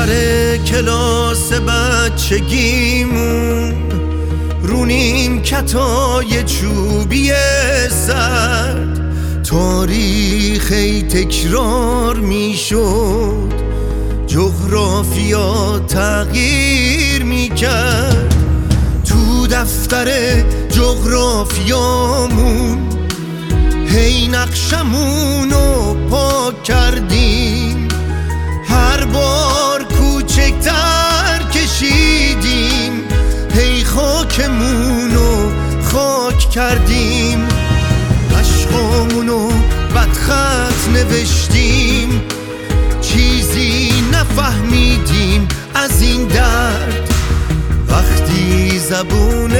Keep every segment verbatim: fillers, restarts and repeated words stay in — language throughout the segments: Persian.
سر کلاس بچگیمون رو نیمکتای چوبی سرد تاریخی تکرار می شد، جغرافیا تغییر می کرد. تو دفتر جغرافیامون هی نقشمونو پاک کردیم، هر بار کوچکتر کشیدیم، هی خاکمونو خاک کردیم. عشقامونو بدخط نوشتیم، چیزی نفهمیدیم از این درد. وقتی زبون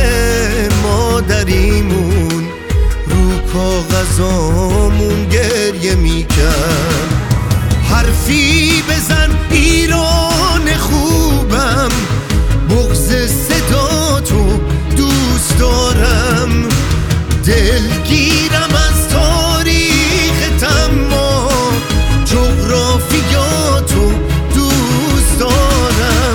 مادریمون رو کاغذامون گریه میکرد. حرفی بزن ایران خوبم، بغض صدا تو دوست دارم، دلگیرم از تاریخت اما جغرافیاتو دوست دارم.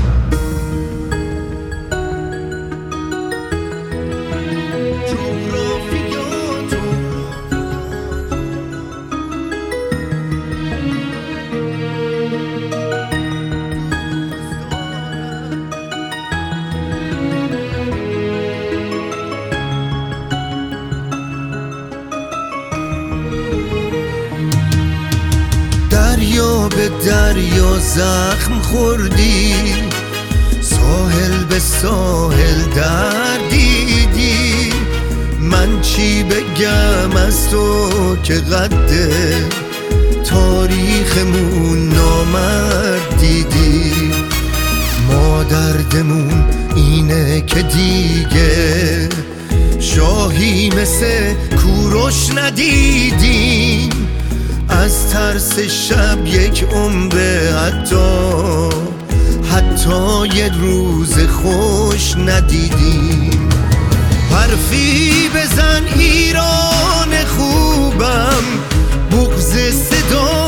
دریا به دریا زخم خوردی، ساحل به ساحل دردیدی. من چی بگم از تو که قده تاریخمون نامرد دیدی. ما دردمون اینه که دیگه شاهی مثل کوروش ندیدیم، از ترس شب یک عمر حتی حتی یه روز خوش ندیدیم. حرفی بزن ایران خوبم، بغض صدا